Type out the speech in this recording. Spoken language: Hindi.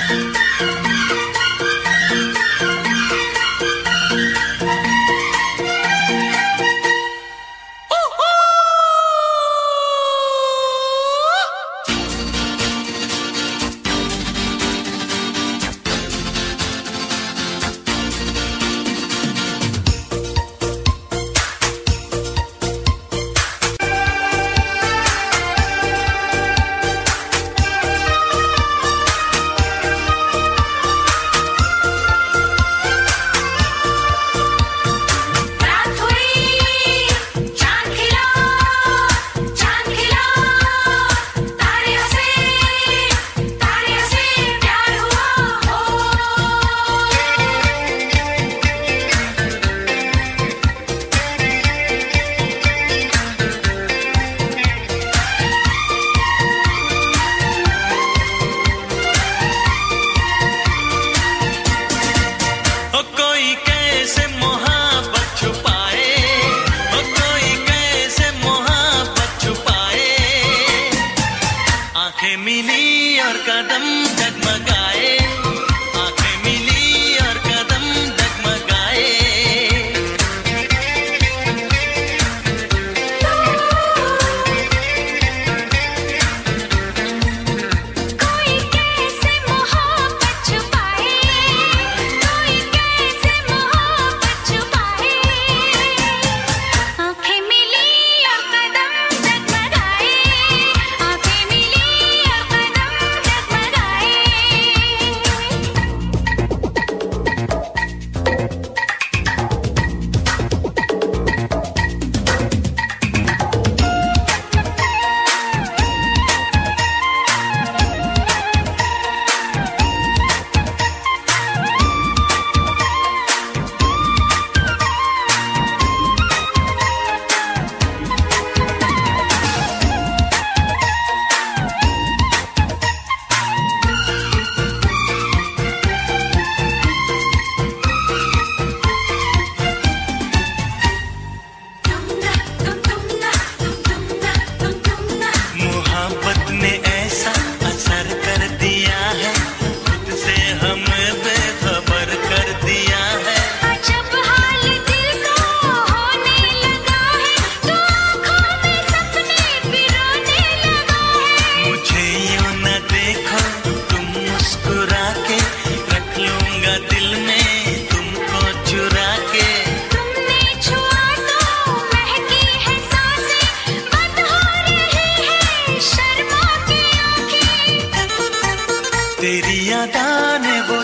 मिली और कदम डगमगाए, आंखें मिली और कदम डगमगाए। कोई कैसे मोहब्बत छुपाए, कोई कैसे मोहब्बत छुपाए। आंखें मिली और कदम डगमगाए, आंखें मिली और कदम डगमगाए। मोहब्बत ने ऐसा असर कर दिया है, खुद से हमें बेखबर कर दिया है। जब हाल दिल को होने लगा है, तो आँखों में सपने पिरोने लगा है। मुझे यूं न देखो तुम मुस्कुरा के, रख लूंगा दिल में तुमको चुरा के। तुमने छुआ तो महकी है सांसें, बंद हो रही है शर्मा की आँखें। तेरी यादां ने वो